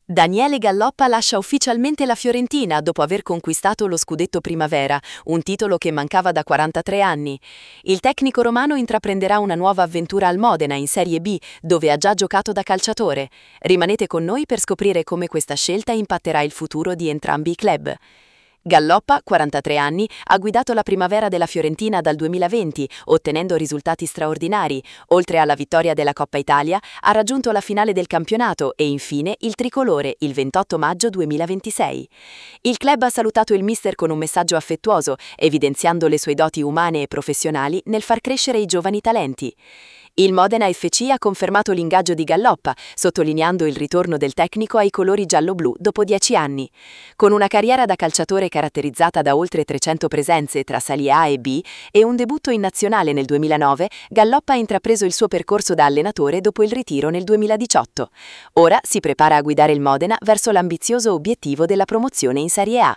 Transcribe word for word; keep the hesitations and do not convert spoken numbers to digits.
Daniele Galloppa lascia ufficialmente la Fiorentina dopo aver conquistato lo scudetto Primavera, un titolo che mancava da quarantatré anni. Il tecnico romano intraprenderà una nuova avventura al Modena in Serie B, dove ha già giocato da calciatore. Rimanete con noi per scoprire come questa scelta impatterà il futuro di entrambi i club. Galloppa, quarantatré anni, ha guidato la Primavera della Fiorentina dal duemilaventi, ottenendo risultati straordinari. Oltre alla vittoria della Coppa Italia, ha raggiunto la finale del campionato e infine il tricolore il ventotto maggio duemilaventisei. Il club ha salutato il mister con un messaggio affettuoso, evidenziando le sue doti umane e professionali nel far crescere i giovani talenti. Il Modena F C ha confermato l'ingaggio di Galloppa, sottolineando il ritorno del tecnico ai colori giallo-blu dopo dieci anni. Con una carriera da calciatore caratterizzata da oltre trecento presenze tra Serie A e B e un debutto in nazionale nel duemilanove, Galloppa ha intrapreso il suo percorso da allenatore dopo il ritiro nel duemiladiciotto. Ora si prepara a guidare il Modena verso l'ambizioso obiettivo della promozione in Serie A.